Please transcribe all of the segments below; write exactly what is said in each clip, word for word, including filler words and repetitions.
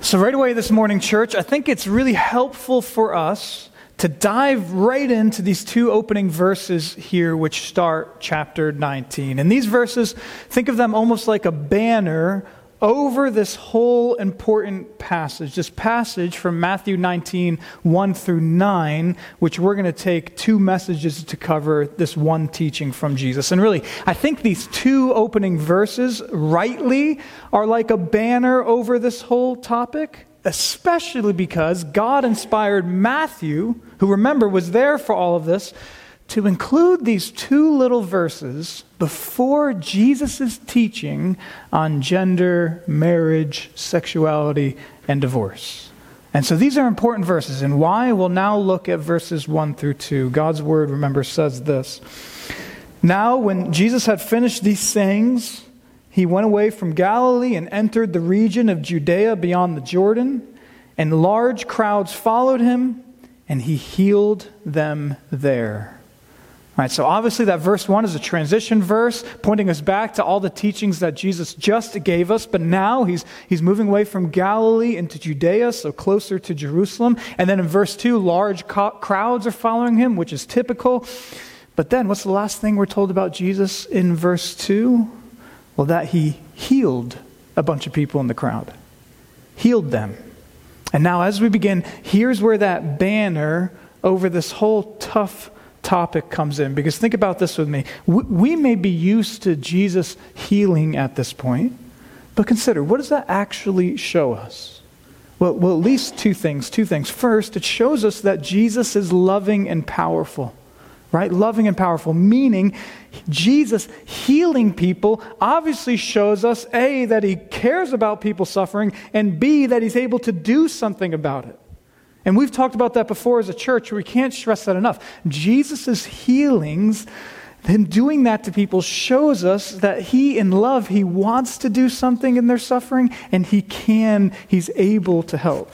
So right away this morning, church, I think it's really helpful for us to dive right into these two opening verses here, which start chapter nineteen. And these verses, think of them almost like a banner over this whole important passage, this passage from Matthew nineteen, one through nine, which we're going to take two messages to cover this one teaching from Jesus. And really, I think these two opening verses rightly are like a banner over this whole topic, especially because God inspired Matthew, who remember was there for all of this, to include these two little verses before Jesus' teaching on gender, marriage, sexuality, and divorce. And so these are important verses. And why? We'll now look at verses one through two. God's word, remember, says this. Now, when Jesus had finished these sayings, he went away from Galilee and entered the region of Judea beyond the Jordan, and large crowds followed him, and he healed them there. All right, so obviously that verse one is a transition verse, pointing us back to all the teachings that Jesus just gave us, but now he's he's moving away from Galilee into Judea, so closer to Jerusalem. And then in verse two, large co- crowds are following him, which is typical. But then what's the last thing we're told about Jesus in verse two? Well, that he healed a bunch of people in the crowd. Healed them. And now as we begin, here's where that banner over this whole tough topic comes in. Because think about this with me. We, we may be used to Jesus healing at this point, but consider, what does that actually show us? Well, well, at least two things. Two things. First, it shows us that Jesus is loving and powerful. Right? Loving and powerful, meaning Jesus healing people obviously shows us, A, that he cares about people suffering, and B, that he's able to do something about it. And we've talked about that before as a church. We can't stress that enough. Jesus' healings, him doing that to people, shows us that he, in love, he wants to do something in their suffering, and he can, he's able to help.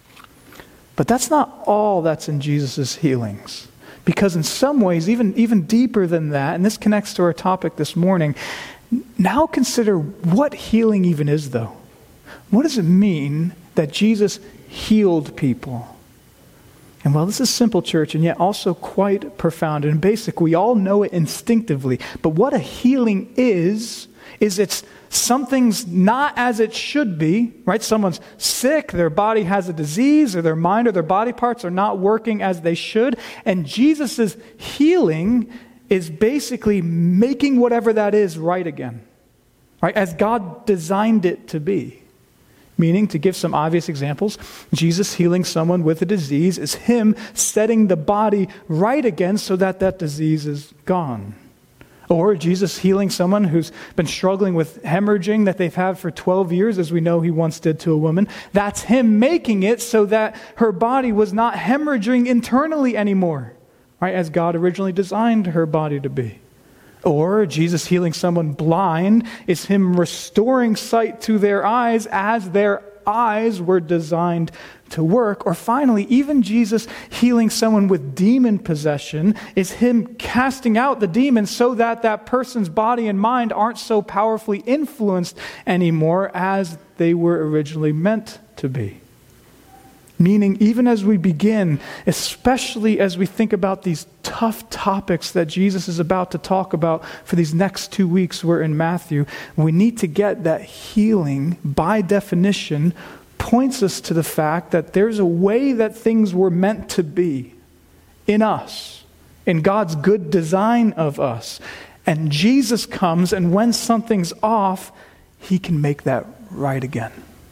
But that's not all that's in Jesus' healings. Because in some ways, even, even deeper than that, and this connects to our topic this morning, now consider what healing even is, though. What does it mean that Jesus healed people? And well, this is simple, church, and yet also quite profound and basic. We all know it instinctively. But what a healing is, is it's something's not as it should be, right? Someone's sick, their body has a disease, or their mind or their body parts are not working as they should. And Jesus' healing is basically making whatever that is right again, right? As God designed it to be. Meaning, to give some obvious examples, Jesus healing someone with a disease is him setting the body right again so that that disease is gone. Or Jesus healing someone who's been struggling with hemorrhaging that they've had for twelve years, as we know he once did to a woman. That's him making it so that her body was not hemorrhaging internally anymore, right? As God originally designed her body to be. Or Jesus healing someone blind is him restoring sight to their eyes as their eyes were designed to work. Or finally, even Jesus healing someone with demon possession is him casting out the demon so that that person's body and mind aren't so powerfully influenced anymore as they were originally meant to be. Meaning, even as we begin, especially as we think about these tough topics that Jesus is about to talk about for these next two weeks we're in Matthew, we need to get that healing, by definition, points us to the fact that there's a way that things were meant to be in us, in God's good design of us. And Jesus comes, and when something's off, he can make that right again.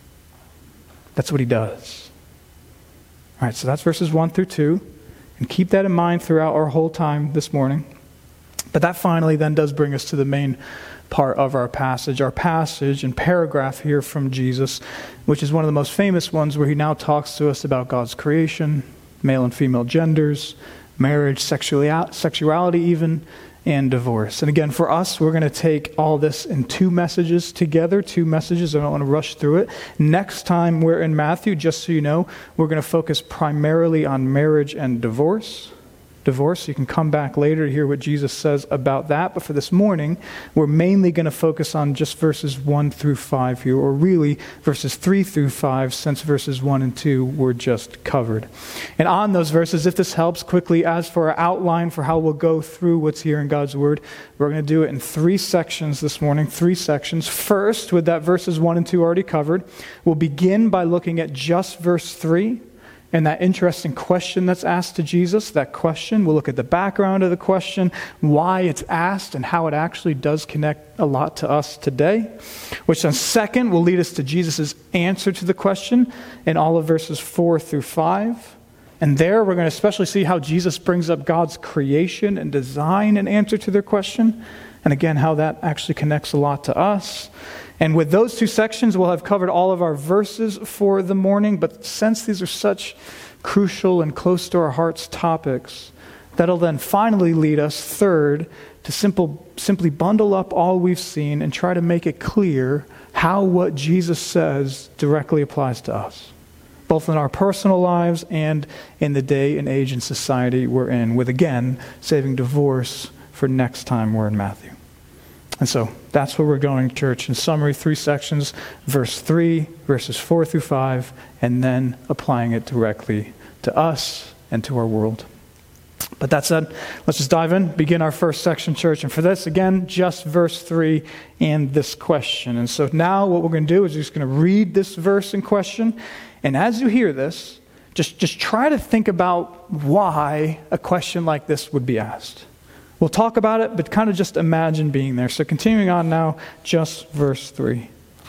That's what he does. All right, so that's verses one through two. And keep that in mind throughout our whole time this morning. But that finally then does bring us to the main part of our passage. Our passage and paragraph here from Jesus, which is one of the most famous ones, where he now talks to us about God's creation, male and female genders, marriage, sexuality, sexuality even, and divorce. And again, for us, we're going to take all this in two messages together, two messages. I don't want to rush through it. Next time we're in Matthew, just so you know, we're going to focus primarily on marriage and divorce. divorce. You can come back later to hear what Jesus says about that. But for this morning, we're mainly going to focus on just verses one through five here, or really verses three through five, since verses one and two were just covered. And on those verses, if this helps quickly, as for our outline for how we'll go through what's here in God's Word, we're going to do it in three sections this morning, three sections. First, with that verses one and two already covered, we'll begin by looking at just verse three. And that interesting question that's asked to Jesus, that question, we'll look at the background of the question, why it's asked, and how it actually does connect a lot to us today. Which then second will lead us to Jesus' answer to the question in all of verses four through five. And there we're going to especially see how Jesus brings up God's creation and design in answer to their question. And again, how that actually connects a lot to us. And with those two sections, we'll have covered all of our verses for the morning. But since these are such crucial and close to our hearts topics, that'll then finally lead us, third, to simple, simply bundle up all we've seen and try to make it clear how what Jesus says directly applies to us, both in our personal lives and in the day and age and society we're in, with, again, saving divorce for next time we're in Matthew. And so that's where we're going, church. In summary, three sections, verse three, verses four through five, and then applying it directly to us and to our world. But that said, let's just dive in, begin our first section, church. And for this, again, just verse three and this question. And so now what we're going to do is we're just going to read this verse in question. And as you hear this, just, just try to think about why a question like this would be asked. We'll talk about it, but kind of just imagine being there. So continuing on now, just verse three.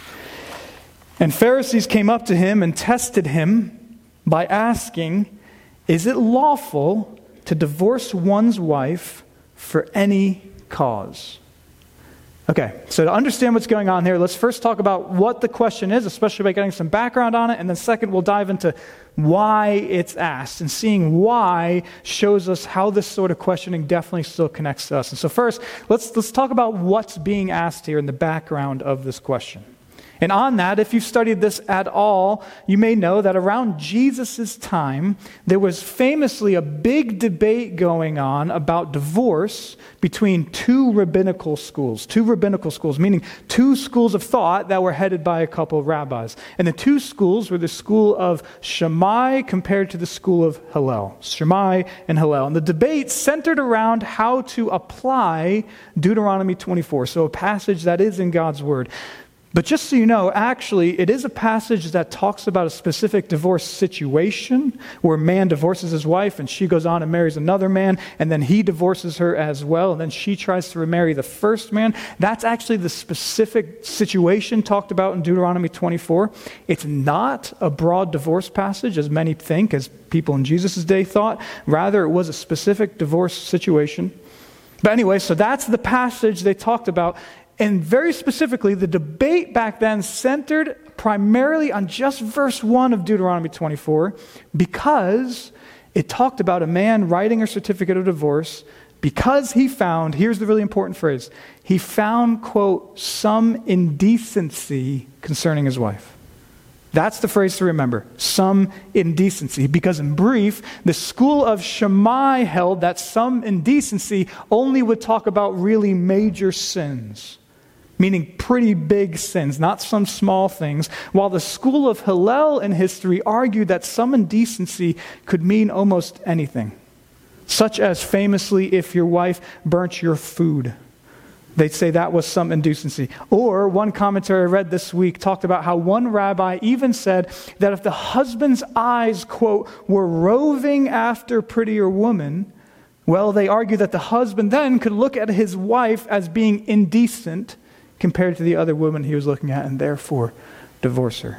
And Pharisees came up to him and tested him by asking, "Is it lawful to divorce one's wife for any cause?" Okay, so to understand what's going on here, let's first talk about what the question is, especially by getting some background on it, and then second, we'll dive into why it's asked, and seeing why shows us how this sort of questioning definitely still connects to us. And so first, let's let's talk about what's being asked here in the background of this question. And on that, if you've studied this at all, you may know that around Jesus' time, there was famously a big debate going on about divorce between two rabbinical schools. Two rabbinical schools, meaning two schools of thought that were headed by a couple of rabbis. And the two schools were the school of Shammai compared to the school of Hillel. Shammai and Hillel. And the debate centered around how to apply Deuteronomy twenty-four, so a passage that is in God's Word. But just so you know, actually, it is a passage that talks about a specific divorce situation where a man divorces his wife and she goes on and marries another man, and then he divorces her as well, and then she tries to remarry the first man. That's actually the specific situation talked about in Deuteronomy twenty-four. It's not a broad divorce passage, as many think, as people in Jesus' day thought. Rather, it was a specific divorce situation. But anyway, so that's the passage they talked about. And very specifically, the debate back then centered primarily on just verse one of Deuteronomy twenty-four, because it talked about a man writing a certificate of divorce because he found, here's the really important phrase, he found, quote, some indecency concerning his wife. That's the phrase to remember, some indecency. Because in brief, the school of Shammai held that some indecency only would talk about really major sins, meaning pretty big sins, not some small things, while the school of Hillel in history argued that some indecency could mean almost anything, such as famously if your wife burnt your food. They'd say that was some indecency. Or one commentary I read this week talked about how one rabbi even said that if the husband's eyes, quote, were roving after prettier women, well, they argued that the husband then could look at his wife as being indecent compared to the other woman he was looking at, and therefore divorce her.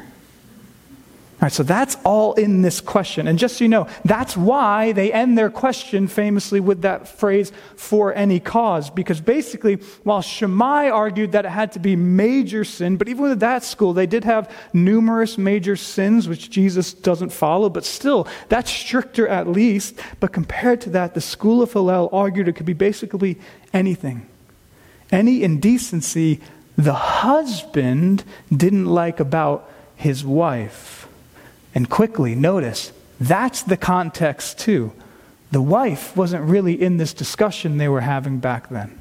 All right, so that's all in this question. And just so you know, that's why they end their question famously with that phrase, "for any cause." Because basically, while Shammai argued that it had to be major sin, but even with that school, they did have numerous major sins, which Jesus doesn't follow, but still, that's stricter at least. But compared to that, the school of Hillel argued it could be basically anything. Any indecency the husband didn't like about his wife. And quickly, notice, that's the context too. The wife wasn't really in this discussion they were having back then.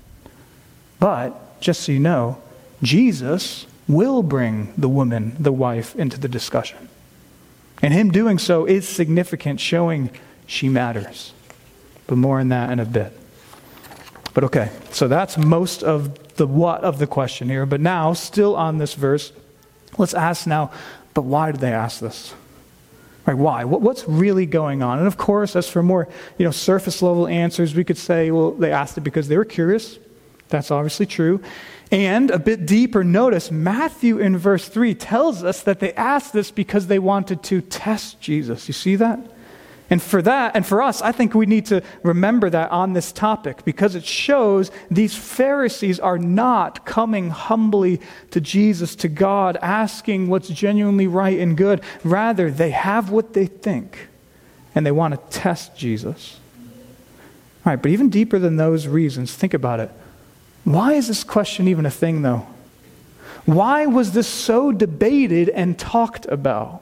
But, just so you know, Jesus will bring the woman, the wife, into the discussion. And him doing so is significant, showing she matters. But more on that in a bit. But okay, so that's most of the what of the question here. But now, still on this verse, let's ask now, but why did they ask this? Right, why? What, what's really going on? And of course, as for more, you know, surface level answers, we could say, well, they asked it because they were curious. That's obviously true. And a bit deeper, notice Matthew in verse three tells us that they asked this because they wanted to test Jesus. You see that? And for that, and for us, I think we need to remember that on this topic, because it shows these Pharisees are not coming humbly to Jesus, to God, asking what's genuinely right and good. Rather, they have what they think, and they want to test Jesus. All right, but even deeper than those reasons, think about it. Why is this question even a thing, though? Why was this so debated and talked about?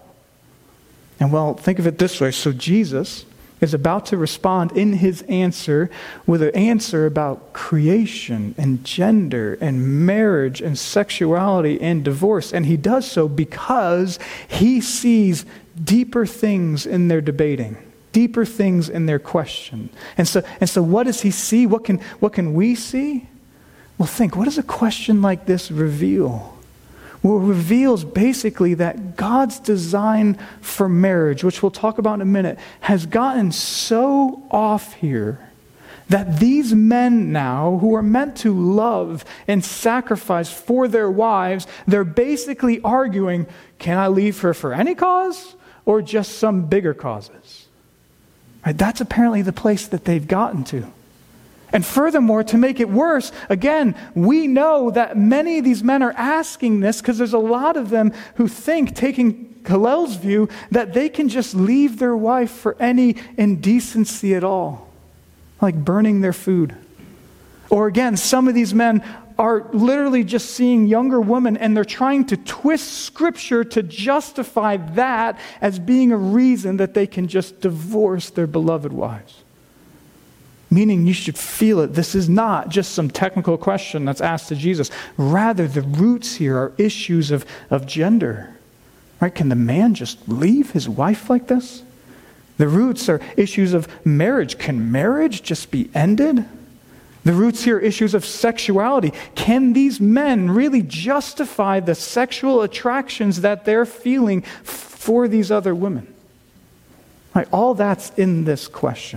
And well, think of it this way. So Jesus is about to respond in his answer with an answer about creation and gender and marriage and sexuality and divorce. And he does so because he sees deeper things in their debating, deeper things in their question. And so, and so what does he see? What can, what can we see? Well, think, what does a question like this reveal? Well, it reveals basically that God's design for marriage, which we'll talk about in a minute, has gotten so off here that these men now, who are meant to love and sacrifice for their wives, they're basically arguing, can I leave her for any cause or just some bigger causes? Right? That's apparently the place that they've gotten to. And furthermore, to make it worse, again, we know that many of these men are asking this because there's a lot of them who think, taking Hillel's view, that they can just leave their wife for any indecency at all, like burning their food. Or again, some of these men are literally just seeing younger women and they're trying to twist Scripture to justify that as being a reason that they can just divorce their beloved wives. Meaning you should feel it. This is not just some technical question that's asked to Jesus. Rather, the roots here are issues of, of gender. Right? Can the man just leave his wife like this? The roots are issues of marriage. Can marriage just be ended? The roots here are issues of sexuality. Can these men really justify the sexual attractions that they're feeling for these other women? Right? All that's in this question.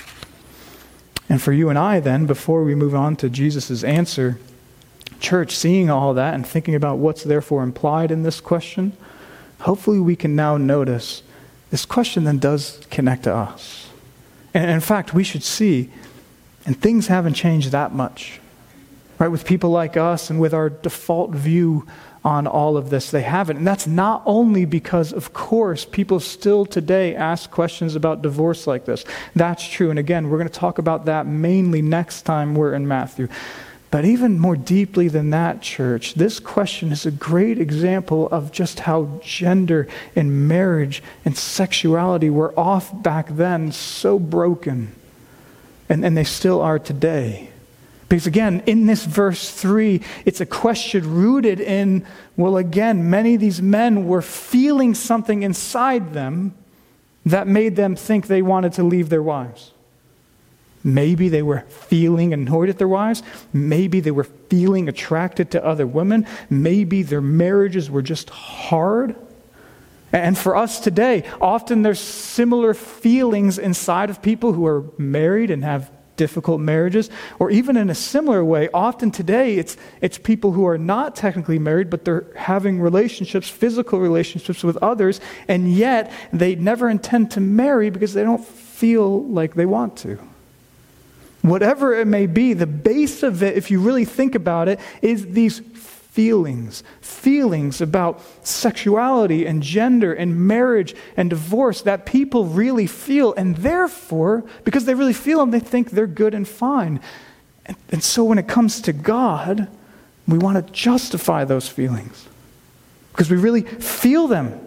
And for you and I then, before we move on to Jesus' answer, church, seeing all that and thinking about what's therefore implied in this question, hopefully we can now notice this question then does connect to us. And in fact, we should see, and things haven't changed that much. Right, with people like us and with our default view on all of this, they haven't. And that's not only because, of course, people still today ask questions about divorce like this. That's true. And again, we're going to talk about that mainly next time we're in Matthew. But even more deeply than that, church, this question is a great example of just how gender and marriage and sexuality were off back then, so broken. And, and they still are today. Because again, in this verse three, it's a question rooted in, well, again, many of these men were feeling something inside them that made them think they wanted to leave their wives. Maybe they were feeling annoyed at their wives. Maybe they were feeling attracted to other women. Maybe their marriages were just hard. And for us today, often there's similar feelings inside of people who are married and have difficult marriages, or even in a similar way, often today it's it's people who are not technically married, but they're having relationships, physical relationships with others, and yet they never intend to marry because they don't feel like they want to. Whatever it may be, the base of it, if you really think about it, is these feelings, feelings about sexuality and gender and marriage and divorce that people really feel. And therefore, because they really feel them, they think they're good and fine. And, and so when it comes to God, we want to justify those feelings because we really feel them.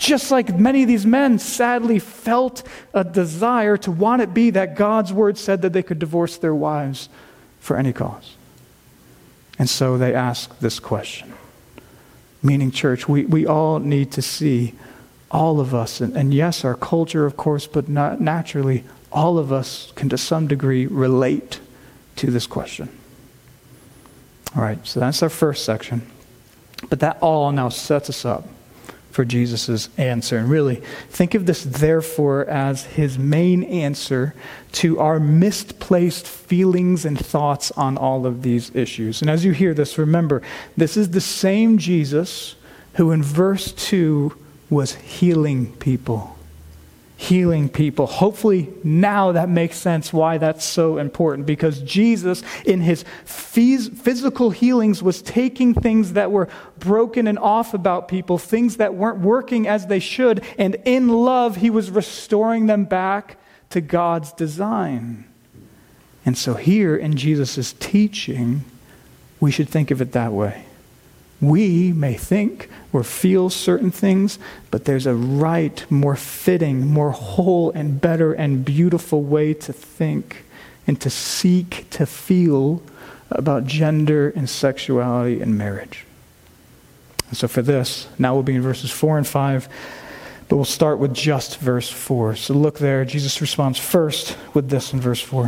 Just like many of these men sadly felt a desire to want it be that God's word said that they could divorce their wives for any cause. And so they ask this question. Meaning, church, we, we all need to see, all of us, and, and yes, our culture, of course, but not naturally, all of us can to some degree relate to this question. All right, so that's our first section. But that all now sets us up for Jesus' answer. And really, think of this therefore as his main answer to our misplaced feelings and thoughts on all of these issues. And as you hear this, remember, this is the same Jesus who in verse two was healing people. Healing people. Hopefully now that makes sense why that's so important, because Jesus in his phys- physical healings was taking things that were broken and off about people, things that weren't working as they should, and in love he was restoring them back to God's design. And so here in Jesus' teaching, we should think of it that way. We may think or feel certain things, but there's a right, more fitting, more whole and better and beautiful way to think and to seek to feel about gender and sexuality and marriage. And so for this, now we'll be in verses four and five, but we'll start with just verse four. So look there, Jesus responds first with this in verse four.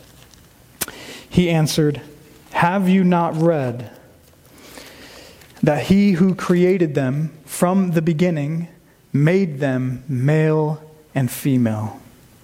He answered, "Have you not read that he who created them from the beginning made them male and female?"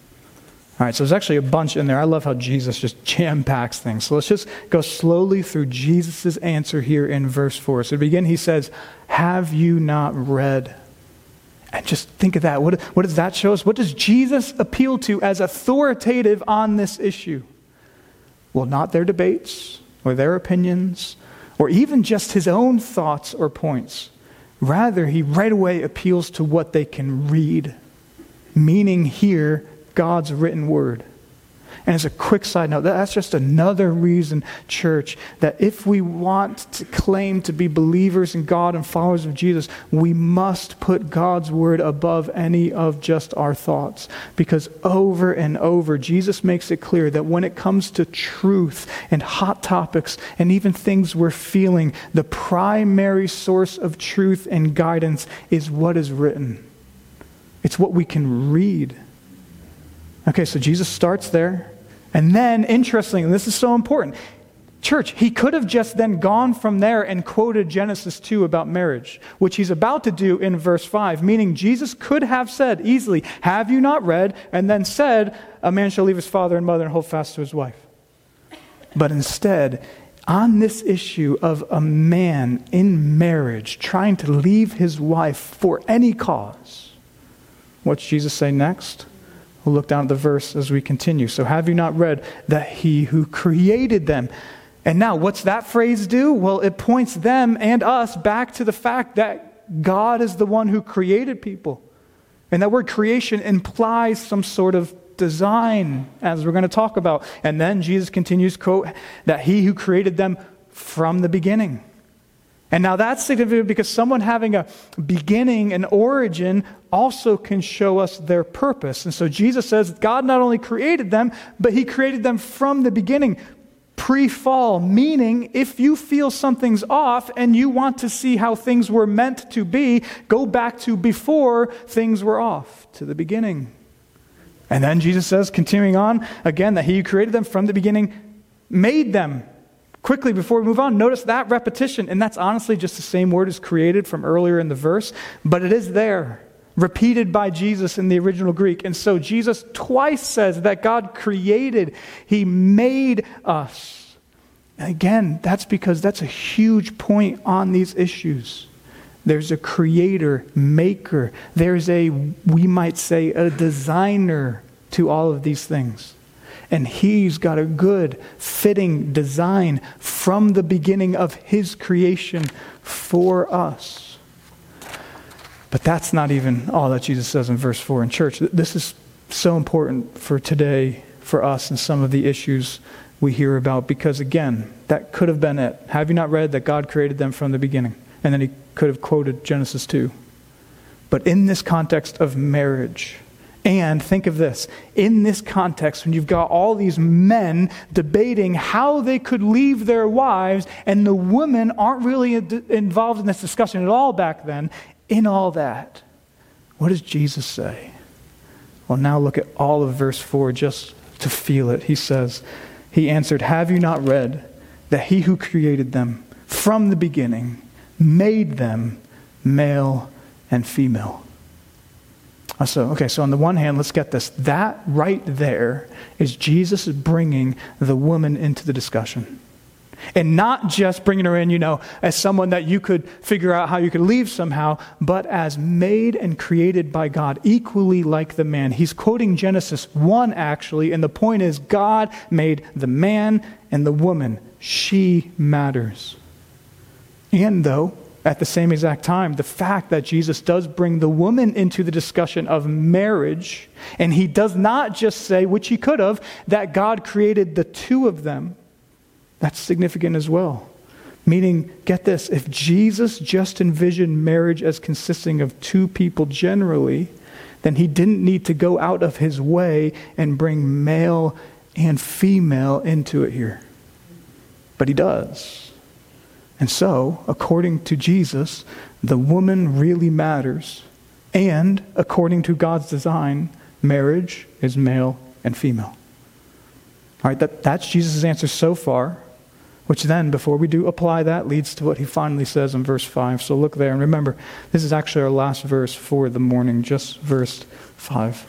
All right, so there's actually a bunch in there. I love how Jesus just jam-packs things. So let's just go slowly through Jesus' answer here in verse four. So to begin, he says, "Have you not read?" And just think of that. What, what does that show us? What does Jesus appeal to as authoritative on this issue? Well, not their debates or their opinions, or even just his own thoughts or points. Rather, he right away appeals to what they can read, meaning here, God's written word. And as a quick side note, that's just another reason, church, that if we want to claim to be believers in God and followers of Jesus, we must put God's word above any of just our thoughts. Because over and over, Jesus makes it clear that when it comes to truth and hot topics and even things we're feeling, the primary source of truth and guidance is what is written. It's what we can read. Okay, so Jesus starts there. And then, interestingly, and this is so important, church, he could have just then gone from there and quoted Genesis two about marriage, which he's about to do in verse five, meaning Jesus could have said easily, "Have you not read?" and then said, "A man shall leave his father and mother and hold fast to his wife." But instead, on this issue of a man in marriage trying to leave his wife for any cause, what's Jesus say next? We'll look down at the verse as we continue. "So have you not read that he who created them?" And now, what's that phrase do? Well, it points them and us back to the fact that God is the one who created people. And that word creation implies some sort of design, as we're going to talk about. And then Jesus continues, quote, "that he who created them from the beginning." And now that's significant because someone having a beginning, an origin, also can show us their purpose. And so Jesus says God not only created them, but he created them from the beginning, pre-fall, meaning if you feel something's off and you want to see how things were meant to be, go back to before things were off, to the beginning. And then Jesus says, continuing on, again, that he who created them from the beginning made them. Quickly, before we move on, notice that repetition, and that's honestly just the same word as created from earlier in the verse, but it is there, repeated by Jesus in the original Greek. And so Jesus twice says that God created, he made us. And again, that's because that's a huge point on these issues. There's a creator, maker. There's a, we might say, a designer to all of these things. And he's got a good, fitting design from the beginning of his creation for us. But that's not even all that Jesus says in verse four in church. This is so important for today, for us, and some of the issues we hear about. Because again, that could have been it. Have you not read that God created them from the beginning? And then he could have quoted Genesis two. but in this context of marriage. And think of this, in this context, when you've got all these men debating how they could leave their wives, and the women aren't really involved in this discussion at all back then, in all that, what does Jesus say? Well, now look at all of verse four just to feel it. He says, he answered, have you not read that he who created them from the beginning made them male and female? So, okay, so on the one hand, let's get this. That right there is Jesus bringing the woman into the discussion. And not just bringing her in, you know, as someone that you could figure out how you could leave somehow, but as made and created by God, equally like the man. He's quoting Genesis one, actually, and the point is God made the man and the woman. She matters. And though, at the same exact time, the fact that Jesus does bring the woman into the discussion of marriage, and he does not just say, which he could have, that God created the two of them, that's significant as well. Meaning, get this, if Jesus just envisioned marriage as consisting of two people generally, then he didn't need to go out of his way and bring male and female into it here. But he does. And so, according to Jesus, the woman really matters. And according to God's design, marriage is male and female. All right, that, that's Jesus' answer so far, which then, before we do apply that, leads to what he finally says in verse five. So look there, and remember, this is actually our last verse for the morning, just verse five.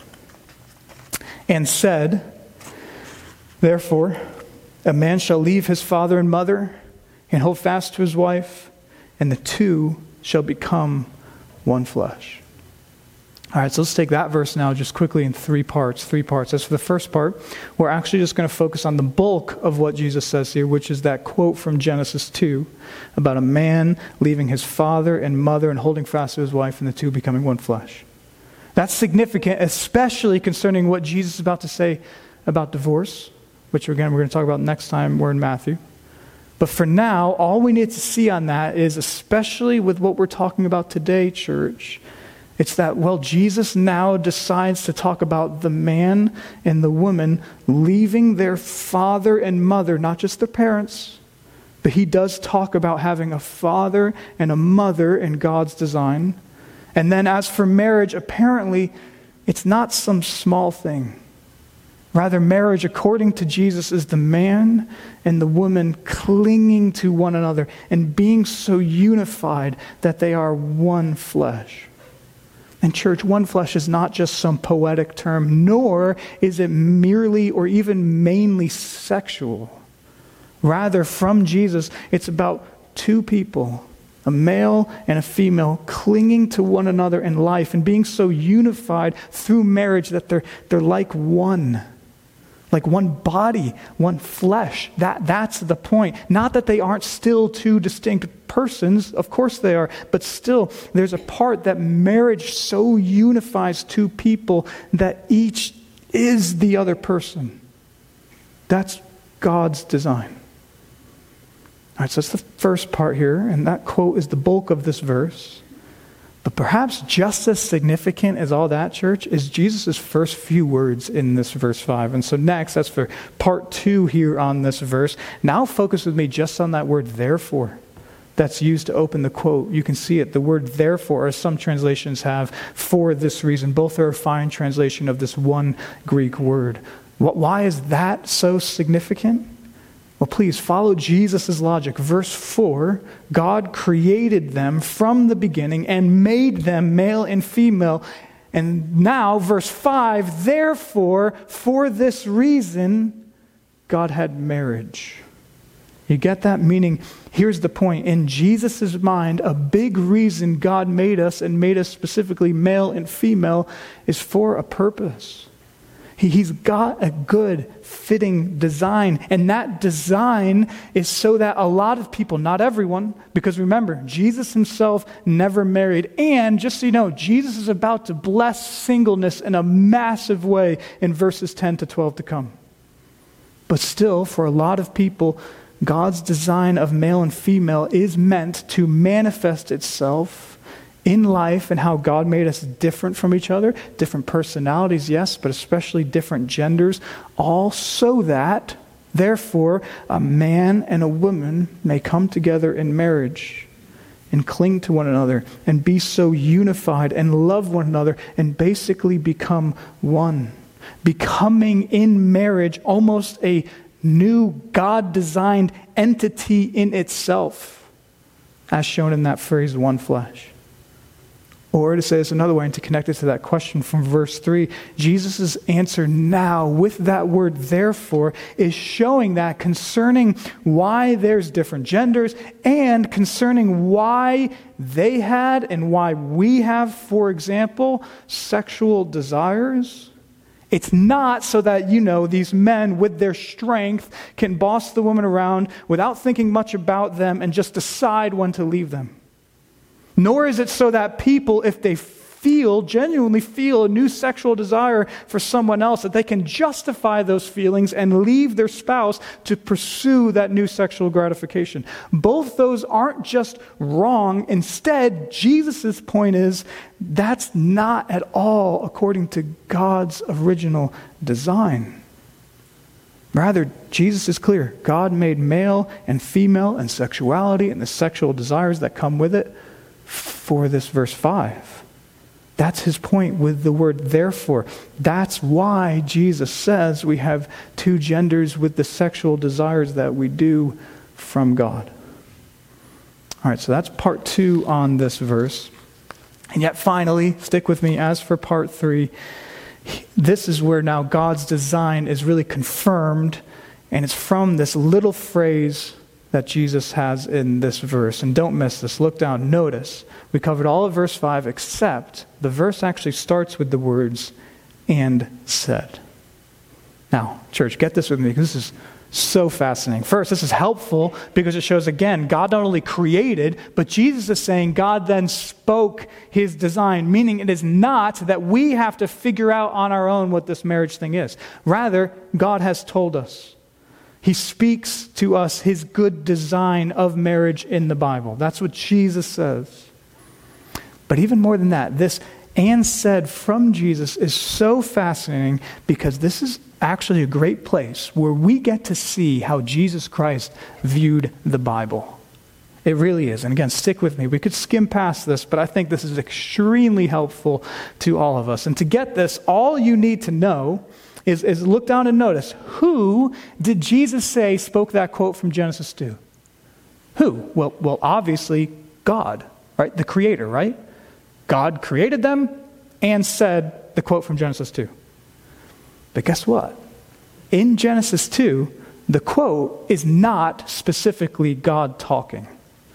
And said, therefore, a man shall leave his father and mother and hold fast to his wife, and the two shall become one flesh. All right, so let's take that verse now just quickly in three parts. Three parts. As for the first part, we're actually just going to focus on the bulk of what Jesus says here, which is that quote from Genesis two about a man leaving his father and mother and holding fast to his wife, and the two becoming one flesh. That's significant, especially concerning what Jesus is about to say about divorce, which again we're going to talk about next time we're in Matthew. But for now, all we need to see on that is, especially with what we're talking about today, church, it's that, well, Jesus now decides to talk about the man and the woman leaving their father and mother, not just their parents, but he does talk about having a father and a mother in God's design. And then as for marriage, apparently it's not some small thing. Rather, marriage, according to Jesus, is the man and the woman clinging to one another and being so unified that they are one flesh. And church, one flesh is not just some poetic term, nor is it merely or even mainly sexual. Rather, from Jesus, it's about two people, a male and a female, clinging to one another in life and being so unified through marriage that they're, they're like one. Like one body, one flesh. That, that's the point. Not that they aren't still two distinct persons. Of course they are. But still, there's a part that marriage so unifies two people that each is the other person. That's God's design. All right, so that's the first part here. And that quote is the bulk of this verse. But perhaps just as significant as all that, church, is Jesus' first few words in this verse five. And so next, that's for part two here on this verse. Now focus with me just on that word therefore that's used to open the quote. You can see it. The word therefore, as some translations have, for this reason. Both are a fine translation of this one Greek word. Why is that so significant? Well, please follow Jesus' logic. Verse four, God created them from the beginning and made them male and female. And now, verse five, therefore, for this reason, God had marriage. You get that? Meaning, here's the point. In Jesus' mind, a big reason God made us and made us specifically male and female is for a purpose. He, he's got a good, fitting design. And that design is so that a lot of people, not everyone, because remember, Jesus himself never married. And just so you know, Jesus is about to bless singleness in a massive way in verses ten to twelve to come. But still, for a lot of people, God's design of male and female is meant to manifest itself in life and how God made us different from each other, different personalities, yes, but especially different genders, all so that, therefore, a man and a woman may come together in marriage and cling to one another and be so unified and love one another and basically become one. Becoming in marriage almost a new God-designed entity in itself, as shown in that phrase, one flesh. Or to say this another way and to connect it to that question from verse three, Jesus' answer now with that word therefore is showing that concerning why there's different genders and concerning why they had and why we have, for example, sexual desires. It's not so that, you know, these men with their strength can boss the woman around without thinking much about them and just decide when to leave them. Nor is it so that people, if they feel, genuinely feel a new sexual desire for someone else, that they can justify those feelings and leave their spouse to pursue that new sexual gratification. Both those aren't just wrong. Instead, Jesus' point is that's not at all according to God's original design. Rather, Jesus is clear. God made male and female and sexuality and the sexual desires that come with it for this verse five. That's his point with the word therefore. That's why Jesus says we have two genders with the sexual desires that we do from God. All right, so that's part two on this verse. And yet finally, stick with me, as for part three, this is where now God's design is really confirmed, and it's from this little phrase that Jesus has in this verse. And don't miss this. Look down. Notice, we covered all of verse five, except the verse actually starts with the words, and said. Now, church, get this with me, because this is so fascinating. First, this is helpful because it shows, again, God not only created, but Jesus is saying God then spoke his design, meaning it is not that we have to figure out on our own what this marriage thing is. Rather, God has told us. He speaks to us his good design of marriage in the Bible. That's what Jesus says. But even more than that, this and said from Jesus is so fascinating because this is actually a great place where we get to see how Jesus Christ viewed the Bible. It really is. And again, stick with me. We could skim past this, but I think this is extremely helpful to all of us. And to get this, all you need to know Is, is look down and notice, who did Jesus say spoke that quote from Genesis two? Who? Well, well, obviously God, right? The creator, right? God created them and said the quote from Genesis two. But guess what? In Genesis two, the quote is not specifically God talking.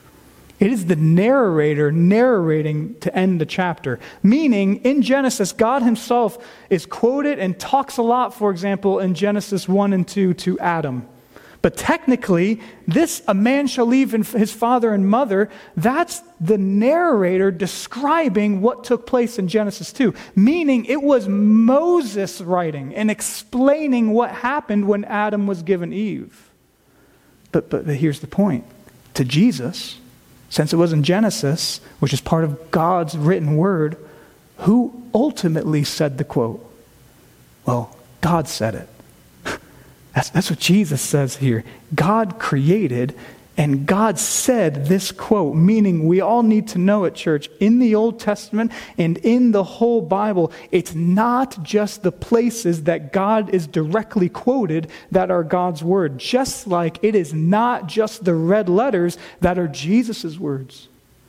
It is the narrator narrating to end the chapter. Meaning, in Genesis, God himself is quoted and talks a lot, for example, in Genesis one and two to Adam. But technically, this, a man shall leave his father and mother, that's the narrator describing what took place in Genesis two. Meaning, it was Moses writing and explaining what happened when Adam was given Eve. But, but, but here's the point. To Jesus, since it was in Genesis, which is part of God's written word, who ultimately said the quote? Well, God said it. That's, that's what Jesus says here. God created and God said this quote, meaning we all need to know it, church. In the Old Testament and in the whole Bible, it's not just the places that God is directly quoted that are God's word. Just like it is not just the red letters that are Jesus' words.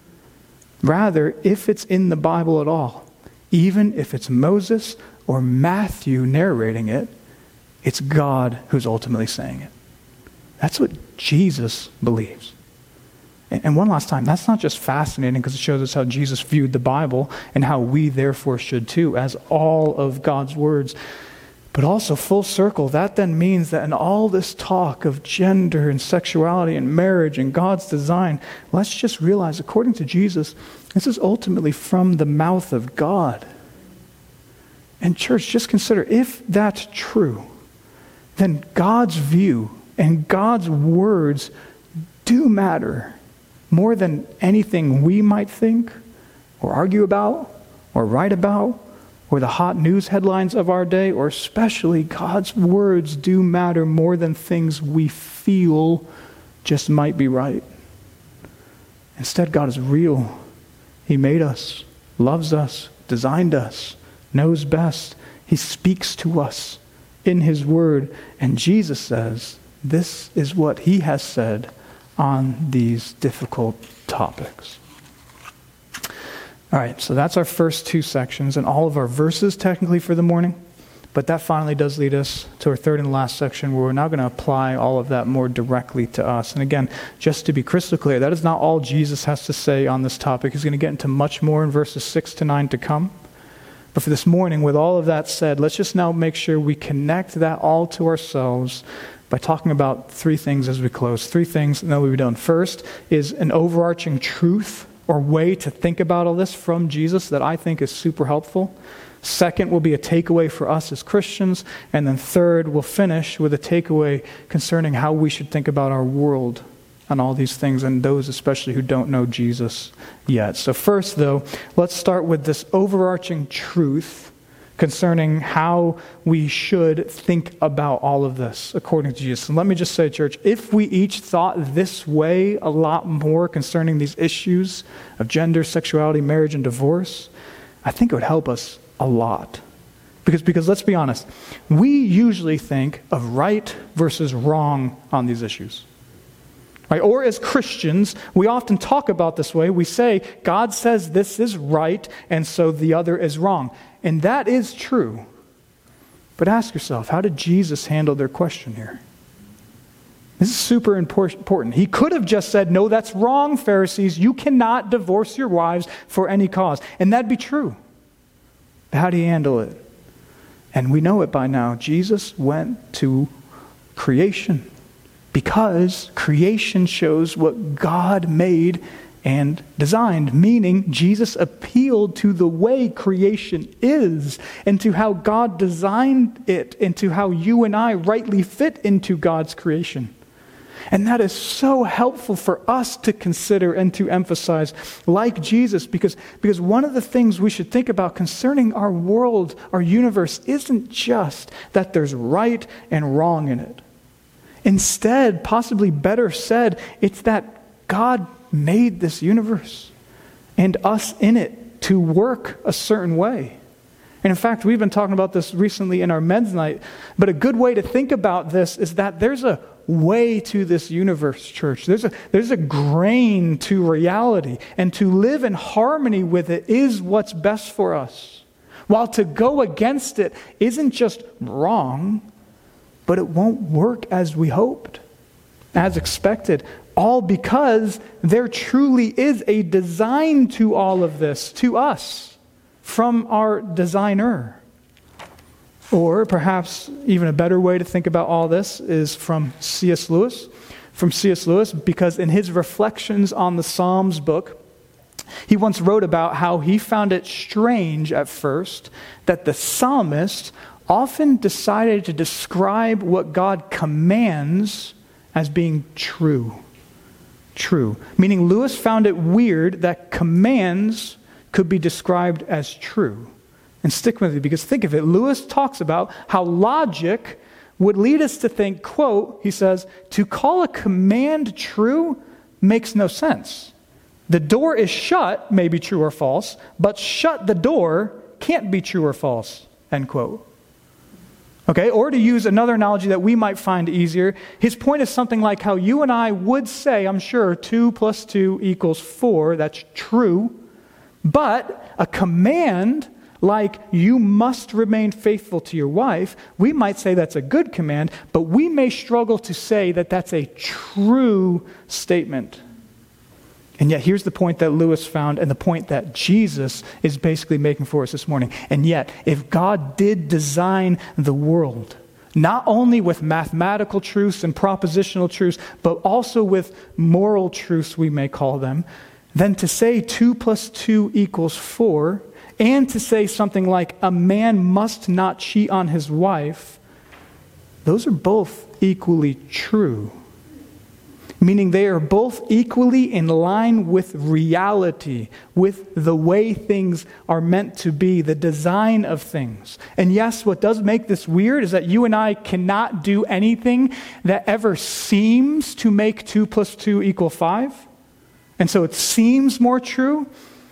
Rather, if it's in the Bible at all, even if it's Moses or Matthew narrating it, it's God who's ultimately saying it. That's what Jesus believes. And one last time, that's not just fascinating because it shows us how Jesus viewed the Bible and how we therefore should too, as all of God's words. But also, full circle, that then means that in all this talk of gender and sexuality and marriage and God's design, let's just realize, according to Jesus, this is ultimately from the mouth of God. And church, just consider, if that's true, then God's view and God's words do matter more than anything we might think or argue about, or write about, or the hot news headlines of our day, or especially God's words do matter more than things we feel just might be right. Instead, God is real. He made us, loves us, designed us, knows best. He speaks to us in His Word. And Jesus says, this is what He has said on these difficult topics. All right, so that's our first two sections and all of our verses technically for the morning. But that finally does lead us to our third and last section, where we're now going to apply all of that more directly to us. And again, just to be crystal clear, that is not all Jesus has to say on this topic. He's going to get into much more in verses six to nine to come. But for this morning, with all of that said, let's just now make sure we connect that all to ourselves by talking about three things as we close. Three things, and then we'll be done. First is an overarching truth or way to think about all this from Jesus that I think is super helpful. Second will be a takeaway for us as Christians. And then third, we'll finish with a takeaway concerning how we should think about our world and all these things, and those especially who don't know Jesus yet. So first, though, let's start with this overarching truth concerning how we should think about all of this according to Jesus. And let me just say, church, if we each thought this way a lot more concerning these issues of gender, sexuality, marriage, and divorce, I think it would help us a lot. Because, because let's be honest, we usually think of right versus wrong on these issues. Right? Or as Christians, we often talk about this way. We say, God says this is right, and so the other is wrong. And that is true. But ask yourself, how did Jesus handle their question here? This is super important. He could have just said, no, that's wrong, Pharisees. You cannot divorce your wives for any cause. And that'd be true. But how did he handle it? And we know it by now. Jesus went to creation, because creation shows what God made and designed, meaning Jesus appealed to the way creation is and to how God designed it and to how you and I rightly fit into God's creation. And that is so helpful for us to consider and to emphasize, like Jesus, because, because one of the things we should think about concerning our world, our universe, isn't just that there's right and wrong in it. Instead, possibly better said, it's that God made this universe and us in it to work a certain way. And in fact, we've been talking about this recently in our men's night, but a good way to think about this is that there's a way to this universe, church. There's a, there's a grain to reality, and to live in harmony with it is what's best for us. While to go against it isn't just wrong, but it won't work as we hoped, as expected, all because there truly is a design to all of this, to us, from our designer. Or perhaps even a better way to think about all this is from C S Lewis. From C S Lewis, because in his reflections on the Psalms book, he once wrote about how he found it strange at first that the psalmist often decided to describe what God commands as being true. True. Meaning Lewis found it weird that commands could be described as true. And stick with me, because think of it. Lewis talks about how logic would lead us to think, quote, he says, to call a command true makes no sense. The door is shut, may be true or false, but shut the door can't be true or false, end quote. Okay, or to use another analogy that we might find easier, his point is something like how you and I would say, I'm sure, two plus two equals four, that's true, but a command like you must remain faithful to your wife, we might say that's a good command, but we may struggle to say that that's a true statement. And yet here's the point that Lewis found, and the point that Jesus is basically making for us this morning. And yet, if God did design the world, not only with mathematical truths and propositional truths, but also with moral truths, we may call them, then to say two plus two equals four, and to say something like a man must not cheat on his wife, those are both equally true. meaning they are both equally in line with reality, with the way things are meant to be, the design of things. And yes, what does make this weird is that you and I cannot do anything that ever seems to make two plus two equal five. And so it seems more true.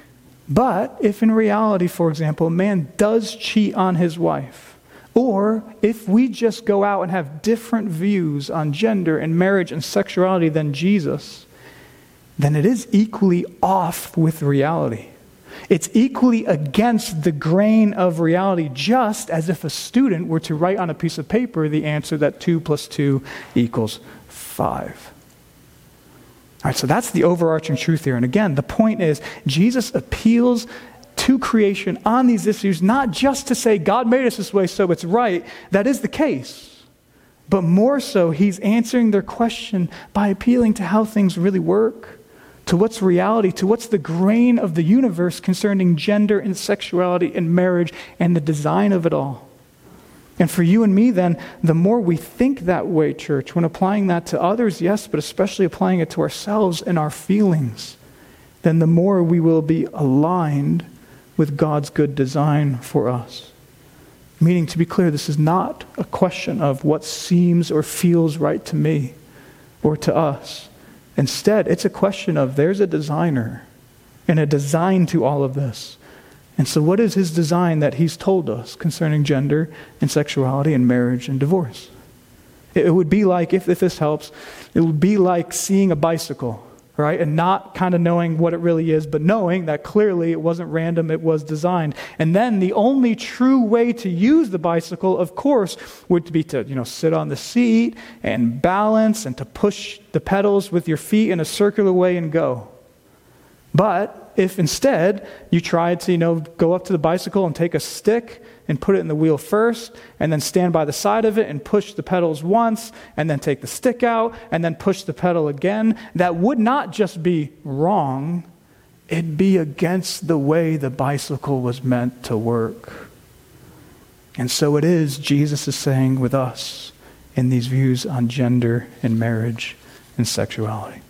But if in reality, for example, a man does cheat on his wife, or if we just go out and have different views on gender and marriage and sexuality than Jesus, then it is equally off with reality. It's equally against the grain of reality, just as if a student were to write on a piece of paper the answer that two plus two equals five. All right, so that's the overarching truth here. And again, the point is, Jesus appeals to creation on these issues, not just to say God made us this way so it's right. That is the case. But more so, he's answering their question by appealing to how things really work, to what's reality, to what's the grain of the universe concerning gender and sexuality and marriage and the design of it all. And for you and me then, the more we think that way, church, when applying that to others, yes, but especially applying it to ourselves and our feelings, then the more we will be aligned with God's good design for us. Meaning, to be clear, this is not a question of what seems or feels right to me or to us. Instead, it's a question of there's a designer and a design to all of this. And so what is his design that he's told us concerning gender and sexuality and marriage and divorce? It would be like, if, if this helps, it would be like seeing a bicycle, right? And not kind of knowing what it really is, but knowing that clearly it wasn't random, it was designed. And then the only true way to use the bicycle, of course, would be to, you know, sit on the seat and balance and to push the pedals with your feet in a circular way and go. But if instead you tried to, you know, go up to the bicycle and take a stick and put it in the wheel first, and then stand by the side of it and push the pedals once, and then take the stick out, and then push the pedal again, that would not just be wrong, it'd be against the way the bicycle was meant to work. And so it is, Jesus is saying with us in these views on gender and marriage and sexuality.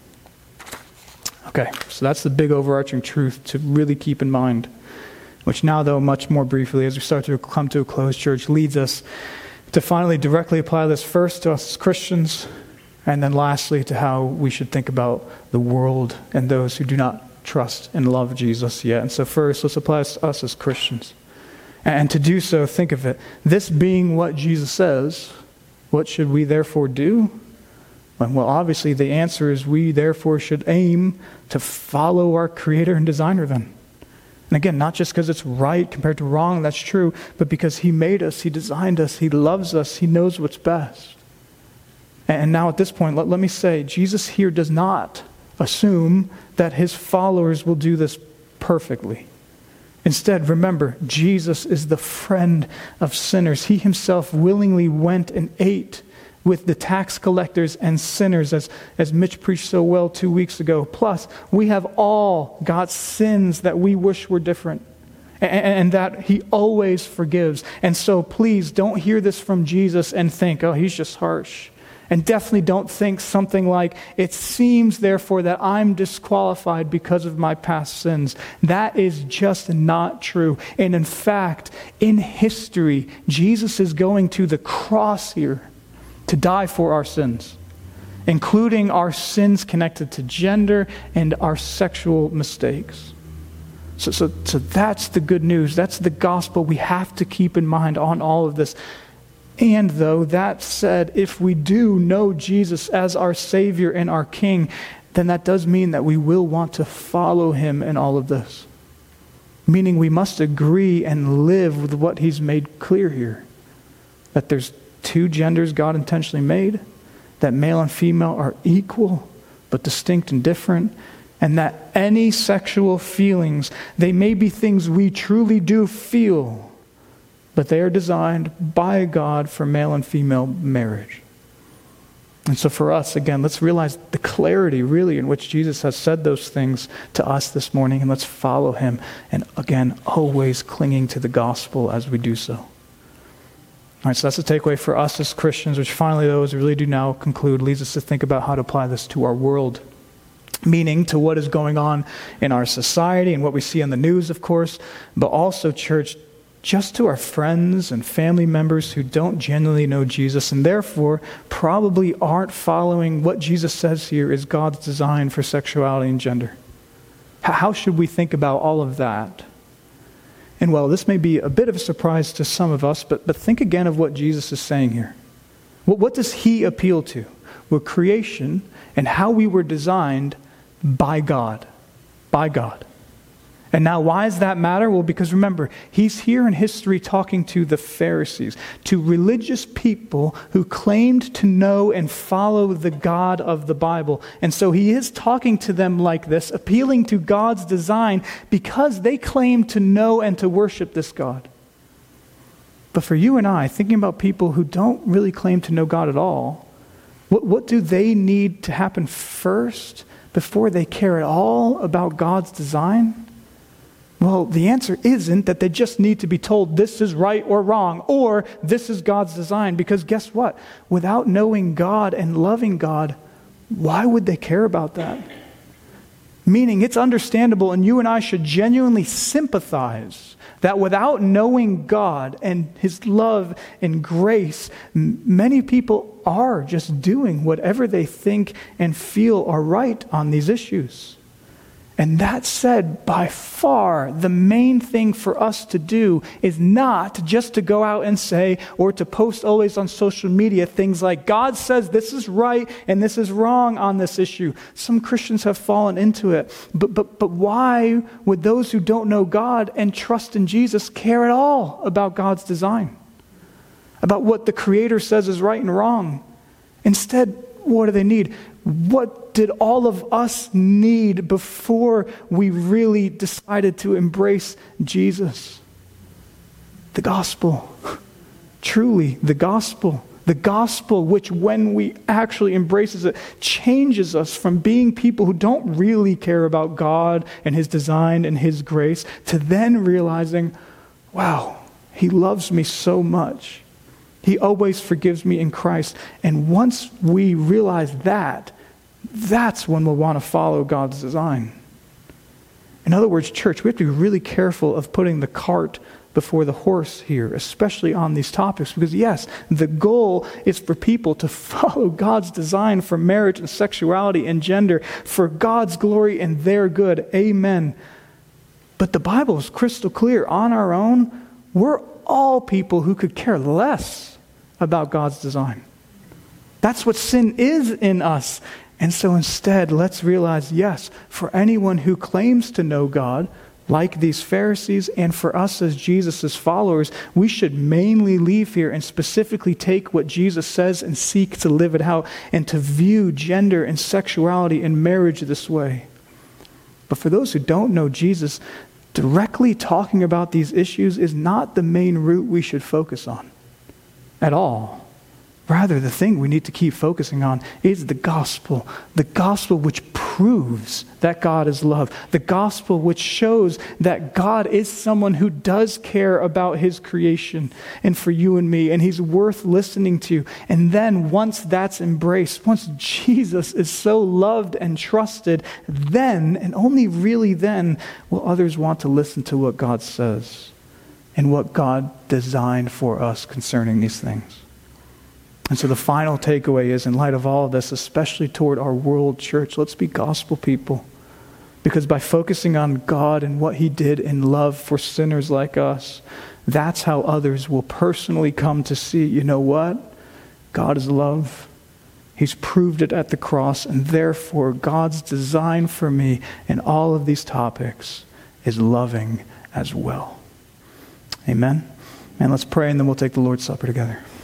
Okay, so that's the big overarching truth to really keep in mind, which now, though, much more briefly, as we start to come to a close, church, leads us to finally directly apply this first to us as Christians, and then lastly to how we should think about the world and those who do not trust and love Jesus yet. And so first, let's apply this to us as Christians. And to do so, think of it. This being what Jesus says, what should we therefore do? Well, obviously, the answer is we therefore should aim to follow our Creator and Designer then. And again, not just because it's right compared to wrong, that's true, but because He made us, He designed us, He loves us, He knows what's best. And now at this point, let, let me say, Jesus here does not assume that His followers will do this perfectly. Instead, remember, Jesus is the friend of sinners. He Himself willingly went and ate with the tax collectors and sinners, as, as Mitch preached so well two weeks ago. Plus, we have all got sins that we wish were different, and, and that He always forgives. And so please don't hear this from Jesus and think, oh, He's just harsh. And definitely don't think something like, it seems therefore that I'm disqualified because of my past sins. That is just not true. And in fact, in history, Jesus is going to the cross here to die for our sins, including our sins connected to gender and our sexual mistakes. So, so, so that's the good news. That's the gospel we have to keep in mind on all of this. And though, that said, if we do know Jesus as our Savior and our King, then that does mean that we will want to follow Him in all of this. Meaning we must agree and live with what He's made clear here. That there's two genders God intentionally made, that male and female are equal but distinct and different, and that any sexual feelings, they may be things we truly do feel, but they are designed by God for male and female marriage. And so for us, again, let's realize the clarity really in which Jesus has said those things to us this morning, and let's follow Him, and again, always clinging to the gospel as we do so. All right, so that's the takeaway for us as Christians, which finally, though, as we really do now conclude, leads us to think about how to apply this to our world. Meaning to what is going on in our society and what we see on the news, of course, but also, church, just to our friends and family members who don't genuinely know Jesus and therefore probably aren't following what Jesus says here is God's design for sexuality and gender. How should we think about all of that? And well, this may be a bit of a surprise to some of us, but, but think again of what Jesus is saying here. What, what does he appeal to? Well, creation and how we were designed by God. By God. And now why does that matter? Well, because remember, he's here in history talking to the Pharisees, to religious people who claimed to know and follow the God of the Bible. And so he is talking to them like this, appealing to God's design because they claim to know and to worship this God. But for you and I, thinking about people who don't really claim to know God at all, what, what do they need to happen first before they care at all about God's design? Well, the answer isn't that they just need to be told this is right or wrong, or this is God's design. Because guess what? Without knowing God and loving God, why would they care about that? Meaning, it's understandable, and you and I should genuinely sympathize that without knowing God and his love and grace, m- many people are just doing whatever they think and feel are right on these issues. And that said, by far, the main thing for us to do is not just to go out and say, or to post always on social media, things like, God says this is right and this is wrong on this issue. Some Christians have fallen into it. But, but, but why would those who don't know God and trust in Jesus care at all about God's design? About what the Creator says is right and wrong? Instead, what do they need? What did all of us need before we really decided to embrace Jesus? The gospel. Truly, the gospel. The gospel, which when we actually embrace it, changes us from being people who don't really care about God and his design and his grace, to then realizing, wow, he loves me so much. He always forgives me in Christ. And once we realize that, that's when we'll want to follow God's design. In other words, church, we have to be really careful of putting the cart before the horse here, especially on these topics. Because yes, the goal is for people to follow God's design for marriage and sexuality and gender, for God's glory and their good. Amen. But the Bible is crystal clear. On our own, we're all people who could care less about God's design. That's what sin is in us. And so instead, let's realize, yes, for anyone who claims to know God, like these Pharisees, and for us as Jesus' followers, we should mainly leave here and specifically take what Jesus says and seek to live it out and to view gender and sexuality and marriage this way. But for those who don't know Jesus, directly talking about these issues is not the main route we should focus on at all. Rather, the thing we need to keep focusing on is the gospel. The gospel which proves that God is love. The gospel which shows that God is someone who does care about his creation and for you and me, and he's worth listening to. And then once that's embraced, once Jesus is so loved and trusted, then, and only really then, will others want to listen to what God says and what God designed for us concerning these things. And so the final takeaway is, in light of all of this, especially toward our world church, let's be gospel people. Because by focusing on God and what he did in love for sinners like us, that's how others will personally come to see, you know what? God is love. He's proved it at the cross, and therefore God's design for me in all of these topics is loving as well. Amen? And let's pray, and then we'll take the Lord's Supper together.